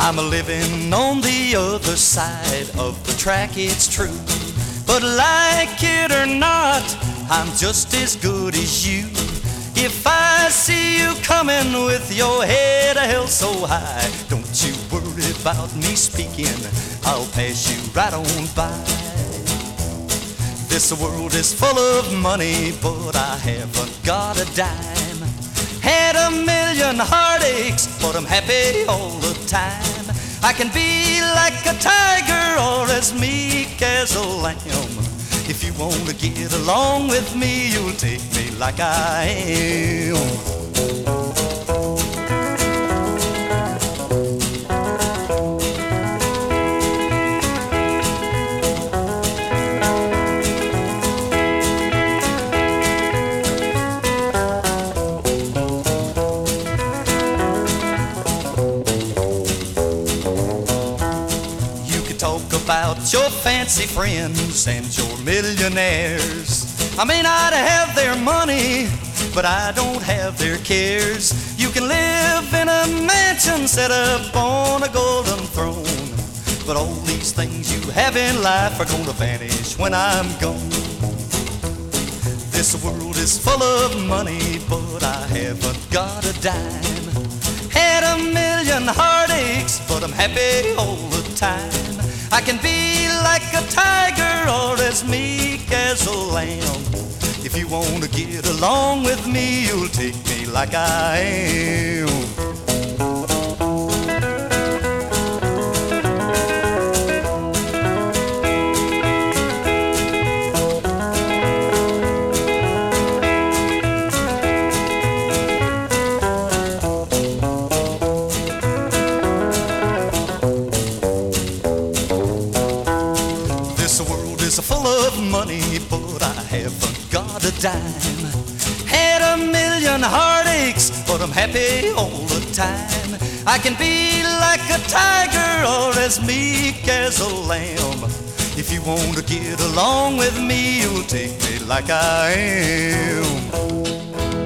I'm a living on the other side of the track, it's true. But like it or not, I'm just as good as you. If I see you coming with your head held so high, don't you worry about me speaking, I'll pass you right on by. This world is full of money, but I haven't got a dime. Had a million heartaches, but I'm happy all the time. I can be like a tiger or as meek as a lamb. If you want to get along with me, you'll take me like I am. Talk about your fancy friends and your millionaires. I may not have their money, but I don't have their cares. You can live in a mansion set up on a golden throne, but all these things you have in life are gonna vanish when I'm gone. This world is full of money, but I haven't got a dime. Had a million heartaches, but I'm happy all the time. I can be like a tiger or as meek as a lamb. If you want to get along with me, you'll take me like I am. This world is full of money, but I haven't got a dime. Had a million heartaches, but I'm happy all the time. I can be like a tiger or as meek as a lamb. If you want to get along with me, you'll take me like I am.